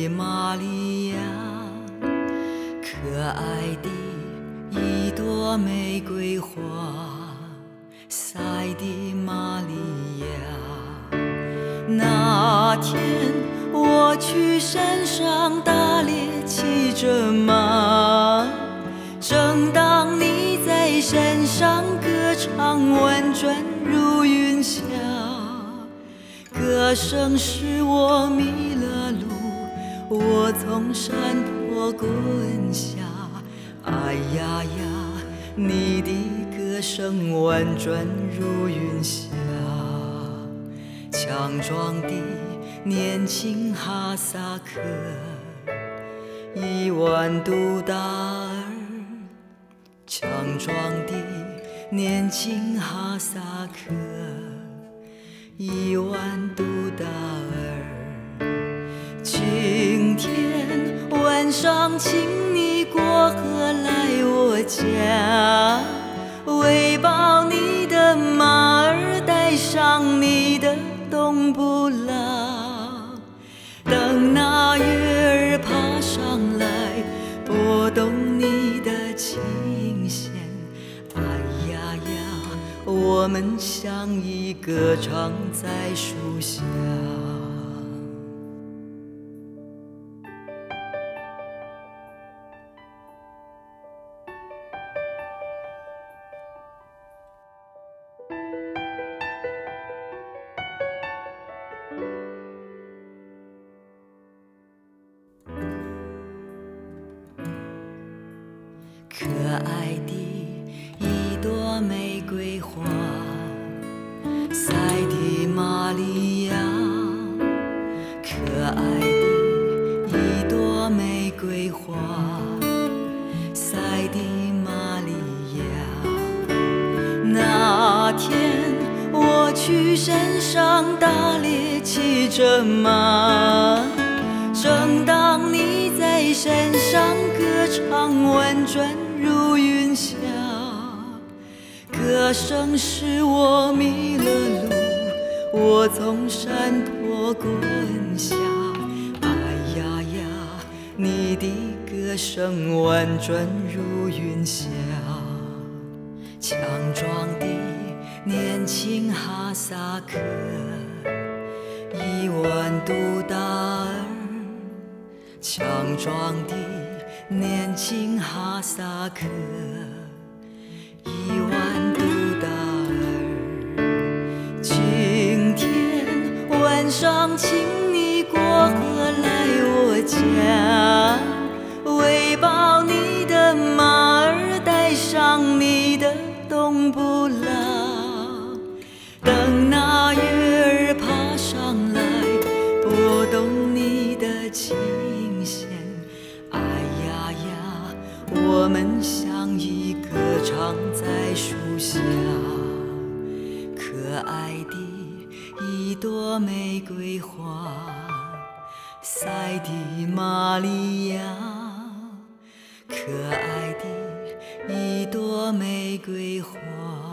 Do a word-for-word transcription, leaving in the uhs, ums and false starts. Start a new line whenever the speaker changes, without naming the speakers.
的玛利亚，可爱的一朵玫瑰花，塞的玛利亚。那天我去山上打猎，骑着马，正当你在山上歌唱，婉转如云霞。歌声使我迷了路，我从山坡滚下。哎呀呀，你的歌声婉转如云霞。强壮的年轻哈萨克，伊万杜达尔。强壮的年轻哈萨克，伊万杜达尔。今天晚上请你过河来我家，喂饱你的马儿，带上你的冬不拉。等那月儿爬上来，拨动你的琴弦。哎呀呀，我们相依歌唱在树下。可爱的一朵玫瑰花，塞的玛利亚。可爱的一朵玫瑰花，塞的玛利亚。那天我去山上打猎，骑着马，正当你在山上歌唱，婉转如云霞。歌声使我迷了路，我从山坡滚下。哎呀呀，你的歌声婉转如云霞。强壮的年轻哈萨克，伊万杜达尔。强壮的年轻哈萨克，伊万杜达尔。今天晚上请你过河来我家，喂饱你的马儿，带上你的冬不拉。等那月儿爬上来，拨动你的琴弦。哎呀呀，我们相依歌唱在树下。可爱的一朵玫瑰花，塞的玛利亚。可爱的一朵玫瑰花。